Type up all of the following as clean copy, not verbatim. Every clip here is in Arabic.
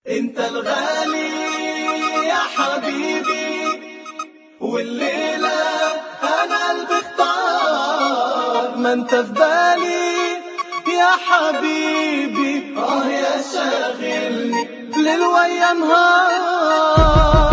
انت الغالي يا حبيبي، والليلة انا قلبي اختار. ما انت في بالي يا حبيبي، يا شاغلني ليل ويا نهار.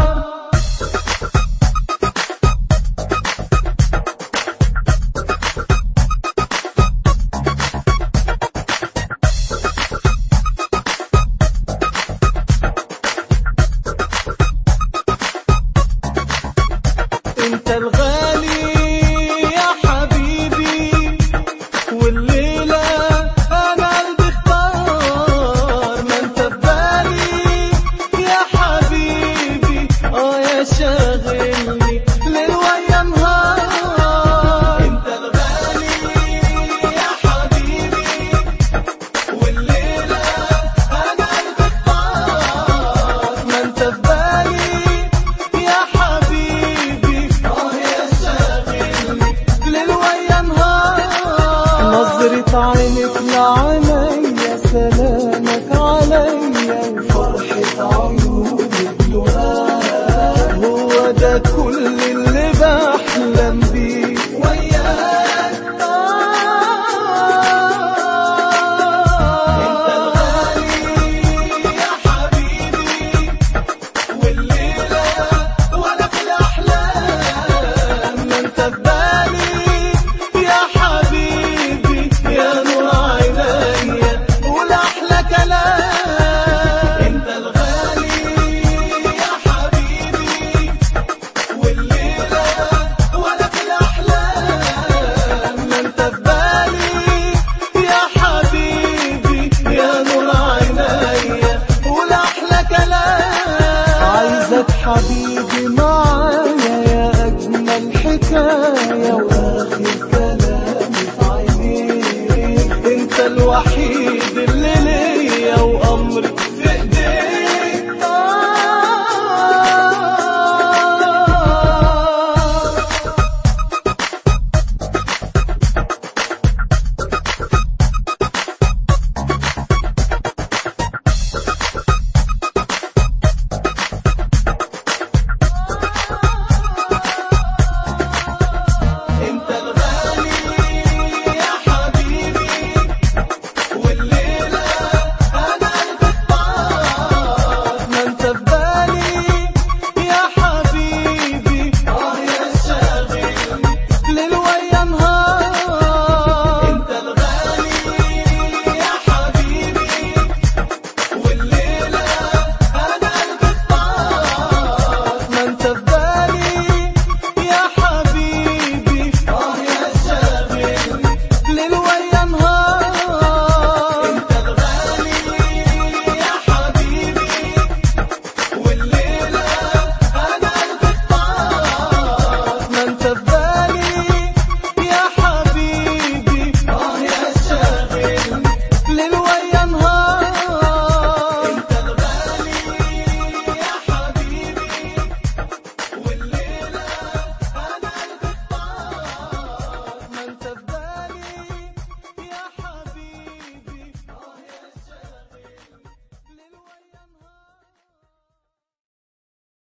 انت الغالي يا حبيبي، والليلة انا قلبي اختار. ما انت في بالي يا حبيبي، يا شاغلني ليل ويا نهار. انت الغالي يا حبيبي، والليلة انا قلبي اختار. ما انت في بالي يا حبيبي، نظرة عينك لعينيا، سلامك عليا، وفرحة عيونك دعاء. هو ده كل اللي بحلم بيه وياك. انت الغالي يا حبيبي، والليلة ولا في الأحلام. ما انت في بالي يا حبيبي، يا نور عينيا والأحلى كلام. انت الغالي يا حبيبي، والليلة ولا في الأحلام. ما انت في بالي يا حبيبي، يا نور عينيا والأحلى كلام. عايزك حبيبي